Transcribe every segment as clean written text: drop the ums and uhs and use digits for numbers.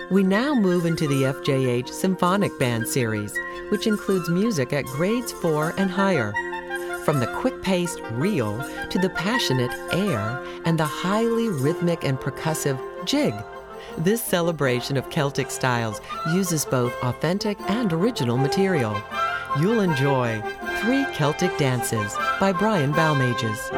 We now move into the FJH Symphonic Band series, which includes music at grades 4 and higher. From the quick-paced reel to the passionate air and the highly rhythmic and percussive jig. This celebration of Celtic styles uses both authentic and original material. You'll enjoy 3 Celtic Dances by Brian Balmages.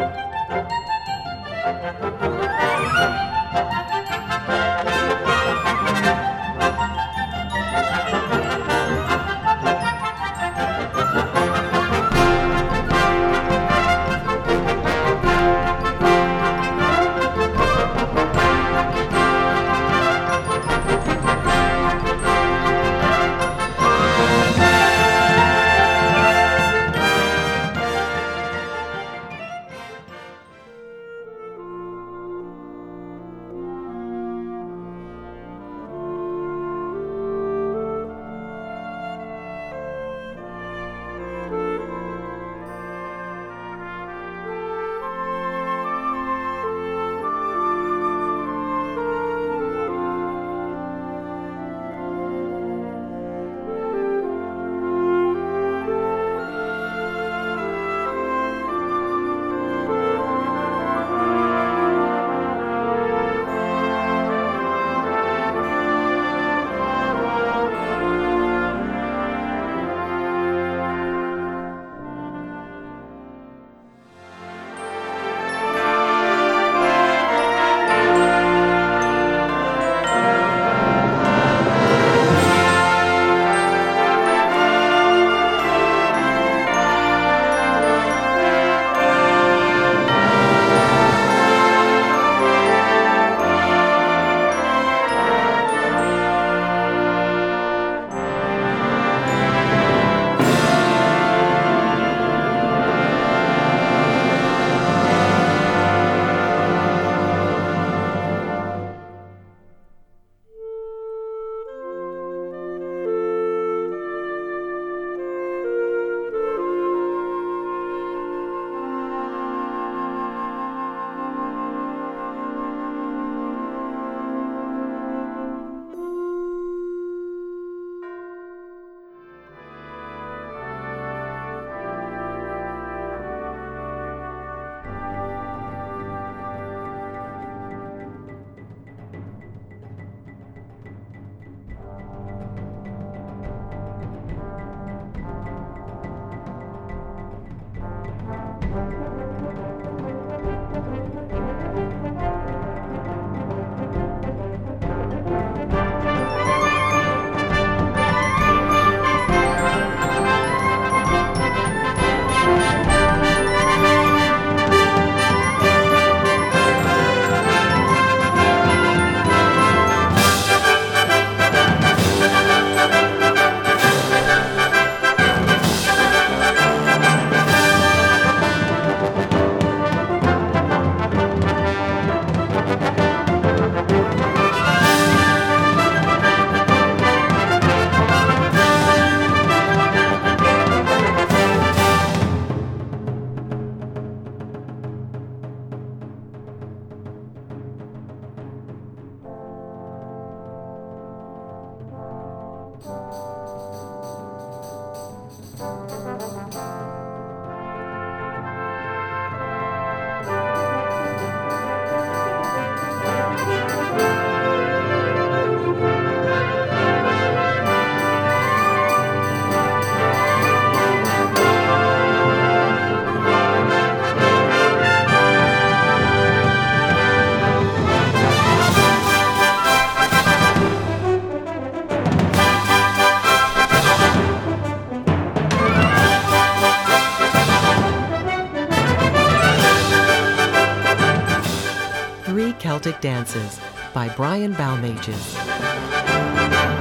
Celtic Dances by Brian Balmages.